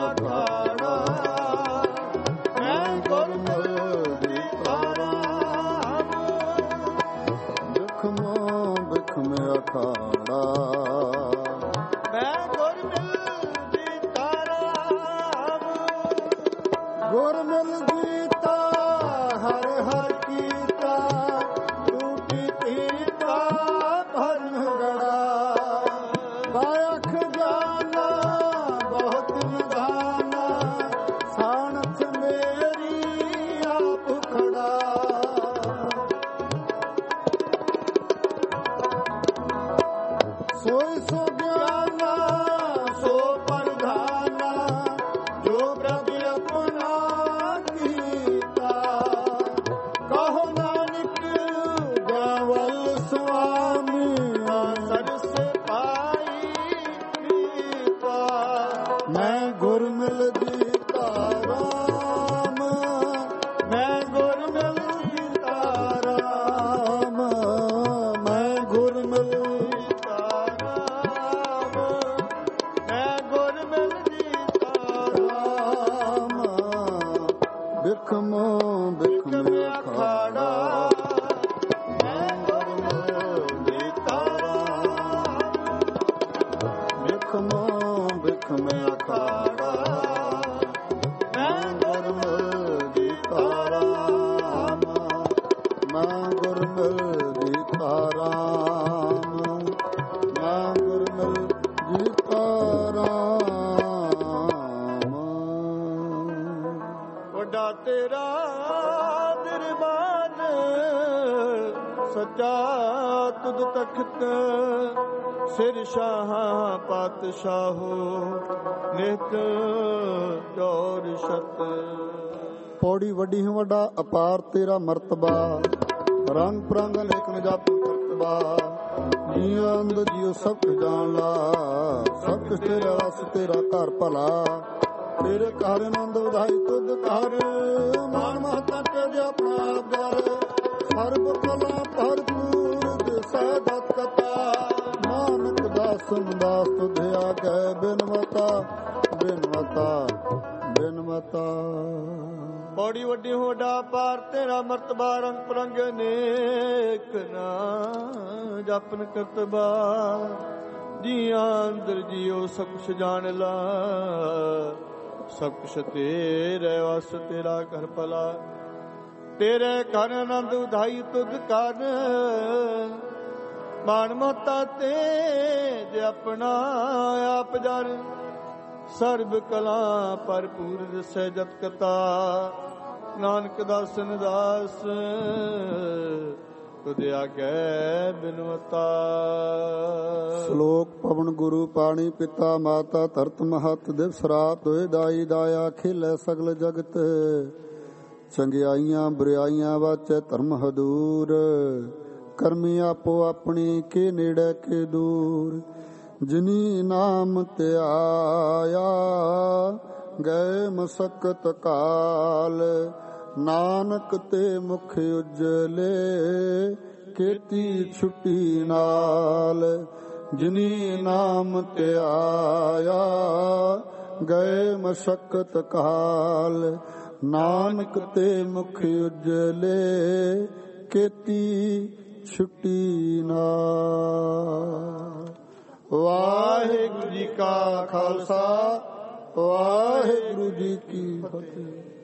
ਅਖਾੜਾ ਮੈਂ ਗੁਰਮੁਖ ਤਾਰਾ ਬਿਖਮੋ ਬਿਖਮ ਅਖਾੜਾ ਮੈਂ ਗੁਰਮੁਖ ਤਾਰਾ ਗੁਰਮਿਲ ਜੀਤਾ ਹਰ ਹਰ ਕੀਤਾ ਟੂਟੀ ਪੀਤਾ ਭਰਨ ਗੜਾ ਬਾਖ ਜਾਨਾ ਬਹੁਤ ਨਿਧਾਨਾ ਸਾਣਥ ਮੇਰੀ ਆਪ ਖੜਾ ਸੋਈ ਸੋ ਗਿਆਨਾ ਸੋ ਪ੍ਰਧਾਨਾ ਜੋ ਪ੍ਰਭ ਆਪਣਾ ਕੀਤਾ ਕਹੋ ਨਾਨਕ ਗਵਲ ਸੁਆਮੀ ਸਰਸ ਪਾਈ ਕੀਤਾ ਮੈਂ ਗੁਰਮਿਲ ਜੀਤਾ ਰਾਮ ਮੈਂ ਗੁਰਮੁਖ ਰਾਮ ਮੈਂ ਗੁਰਮਿਲ ਤਾਰਾ ਮੈਂ ਗੁਰਮੁਖ ਤਾਰਾ ਰਾਮ ਬਿਖਮੋ ਬਿਖਮ ਅਖਾੜਾ ਮੈਂ ਗੁਰਮੁਖ ਤਾਰਾ ਬਿਖਮੋ ਬਿਖਮ ਅਖਾੜਾ ਮੈਂ ਗੁਰਮਿਲ ਜੀਤਾ ਰਾਮ ਮੈਂ ਗੁਰਮਿਲ ਜੀਤਾ ਰਾਮ ਮੈਂ ਗੁਰਮਿਲ ਜੀਤਾ ਰਾਮ ਵੱਡਾ ਤੇਰਾ ਦਰਬਾਰ ਸੱਚਾ ਤੁਧ ਤਖਤ ਸਿਰ ਸ਼ਾਹ ਪਾਤਸ਼ਾਹੋ ਨਿਤ ਚੌਰ ਛਤ ਪੌੜੀ ਵੱਡੀ ਹੈ ਵੱਡਾ ਅਪਾਰ ਤੇਰਾ ਮਰਤਬਾ ਰੰਗ ਪ੍ਰੰਗ ਅਨੇਕ ਨ ਜਪ ਕਰਤਬਾ ਜੀਉ ਅੰਦ ਜੀਉ ਸਭ ਕੁਝ ਜਾਣ ਲਾ ਸਭ ਕੁਝ ਤੇਰਾ ਰਸ ਤੇਰਾ ਘਰ ਭਲਾ ਤੇਰੇ ਘਰ ਆਨੰਦ ਵਧਾਈ ਤੁਧ ਘਰ ਮਾਨ ਮਹਤਾ ਤੇ ਆਪਣਾ ਆਪ ਦਰ ਸਰਬ ਕਲਾ ਭਰਪੂਰ ਦਿਸੈ ਦਤ ਕਤਾ ਨਾਨਕ ਦਾਸਨ ਦਾਸ ਤੁਧ ਆਗੈ ਬਿਨਵਤਾ ਬਿਨਵਤਾ ਬਿਨਵਤਾ ਪੌੜੀ ਵੱਡੀ ਹੋਡਾ ਪਾਰ ਤੇਰਾ ਮਰਤਬਾ ਰੰਗ ਪ੍ਰੰਗ ਨੇਕ ਨਾ ਜਪਨ ਕਰਤਬਾ ਜੀਆਂ ਅੰਦਰ ਜੀਓ ਸਭ ਕੁਛ ਜਾਣ ਲਾ ਸਭ ਕੁਛ ਤੇਰੇ ਵਸ ਤੇਰਾ ਘਰ ਭਲਾ ਤੇਰੇ ਘਰ ਆਨੰਦ ਉਧਾਈ ਤੁਧ ਕਰ ਮਾਨ ਮਹਤਾ ਤੇ ਜੇ ਆਪਣਾ ਆਪ ਜਰ ਸਰਬ ਕਲਾ ਭਰਪੂਰ ਰਸੈ ਜਤ ਕਤਾ ਨਾਨਕ ਦਾਸਨ ਦਾਸ ਤੁਧ ਆਗੈ ਬਿਨਵਤਾ ਸ਼ਲੋਕ ਪਵਨ ਗੁਰੂ ਪਾਣੀ ਪਿਤਾ ਮਾਤਾ ਧਰਤ ਮਹਤ ਦਿਵਸ ਰਾਤ ਹੋਏ ਦਾਈ ਦਾਇਆ ਖੇਲੇ ਸਗਲ ਜਗਤ ਚੰਗਿਆਈਆਂ ਬੁਰਾਈਆਂ ਵਾਚੈ ਧਰਮ ਹਦੂਰ ਕਰਮੀ ਆਪੋ ਆਪਣੀ ਕੇ ਨੇੜੇ ਕੇ ਦੂਰ ਜਿਨੀ ਨਾਮ ਧਿਆਇਆ ਗਏ ਮਸਕਤ ਕਾਲ ਨਾਨਕ ਤੇ ਮੁਖ ਉਜਲੇ ਕੀਤੀ ਛੁੱਟੀ ਨਾਲ ਜਿਨੀ ਨਾਮ ਧਿਆਇਆ ਗਏ ਮਸਕਤ ਕਾਲ ਨਾਨਕ ਤੇ ਮੁਖ ਉਜਲੇ ਕੀਤੀ ਛੁੱਟੀ ਨਾਲ। ਵਾਹਿਗੁਰੂ ਜੀ ਕਾ ਖਾਲਸਾ ਵਾਹਿਗੁਰੂ ਜੀ ਕੀ ਫਤਿਹ।